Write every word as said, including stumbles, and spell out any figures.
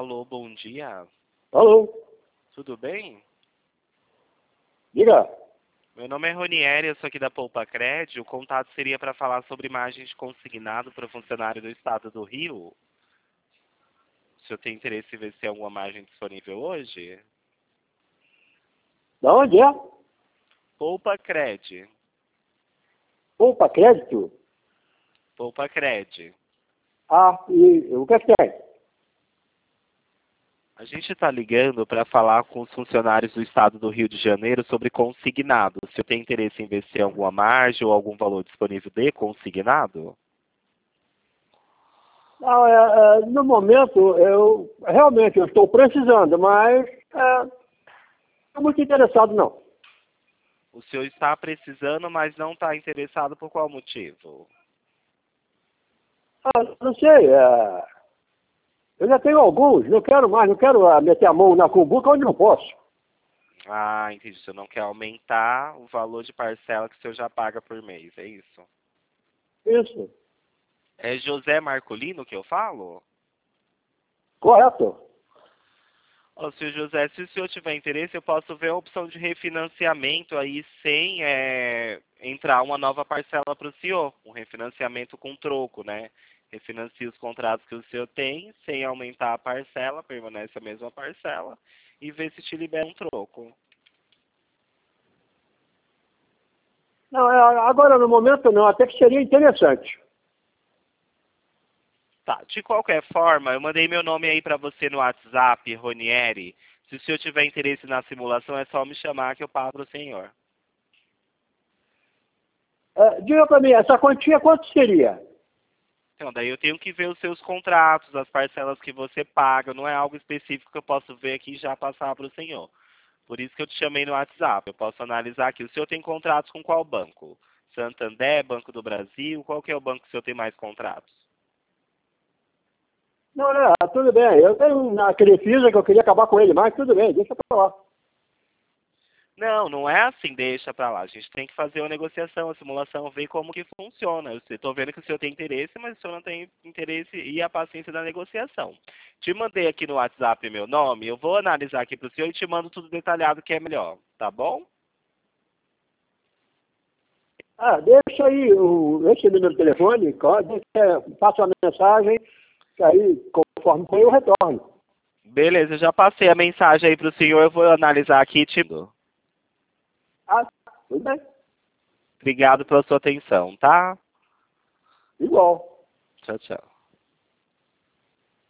Alô, bom dia. Alô? Tudo bem? Diga. Meu nome é Ronieri, eu sou aqui da Poupa Cred. O contato seria para falar sobre imagens de consignado para funcionário do Estado do Rio. O senhor tem interesse em ver se tem alguma margem disponível hoje? Da onde é? Poupa Cred. Poupa crédito? Poupa Cred. Ah, e o que é que tem? A gente está ligando para falar com os funcionários do Estado do Rio de Janeiro sobre consignado. O senhor tem interesse em ver se tem alguma margem ou algum valor disponível de consignado? Não, é, é, no momento, eu realmente eu estou precisando, mas é, não estou muito interessado, não. O senhor está precisando, mas não está interessado por qual motivo? Ah, não sei, é, eu já tenho alguns, não quero mais, não quero ah, meter a mão na cumbuca onde não posso. Ah, entendi. O senhor não quer aumentar o valor de parcela que o senhor já paga por mês, é isso? Isso, É José Marcolino que eu falo? correto. Ô, senhor José, se o senhor tiver interesse, eu posso ver a opção de refinanciamento aí sem é, entrar uma nova parcela para o senhor. Um refinanciamento com troco, né? Refinancia os contratos que o senhor tem, sem aumentar a parcela, permanece a mesma parcela, e vê se te libera um troco. Não, é, agora no momento não, até que seria interessante. Tá, de qualquer forma, eu mandei meu nome aí para você no WhatsApp, Ronieri. Se o senhor tiver interesse na simulação, é só me chamar que eu pago o senhor. É, diga para mim, essa quantia quanto seria? Então, daí eu tenho que ver os seus contratos, as parcelas que você paga. Não é algo específico que eu posso ver aqui e já passar para o senhor. Por isso que eu te chamei no WhatsApp. Eu posso analisar aqui. O senhor tem contratos com qual banco? Santander, Banco do Brasil? Qual que é o banco que o senhor tem mais contratos? Não, não, tudo bem, eu tenho aquele Crefisa que eu queria acabar com ele, mas tudo bem, deixa para lá. Não, não é assim, deixa pra lá. A gente tem que fazer uma negociação, a simulação, ver como que funciona. Eu estou vendo que o senhor tem interesse, mas o senhor não tem interesse e a paciência da negociação. Te mandei aqui no WhatsApp meu nome, eu vou analisar aqui pro senhor e te mando tudo detalhado que é melhor, tá bom? Ah, deixa aí o, esse número de telefone, co- deixa, passa uma mensagem, que aí, conforme for, eu retorno. Beleza, eu já passei a mensagem aí pro senhor, eu vou analisar aqui e te mando. Ah, tudo bem, Obrigado pela sua atenção, tá? igual. Tchau, tchau.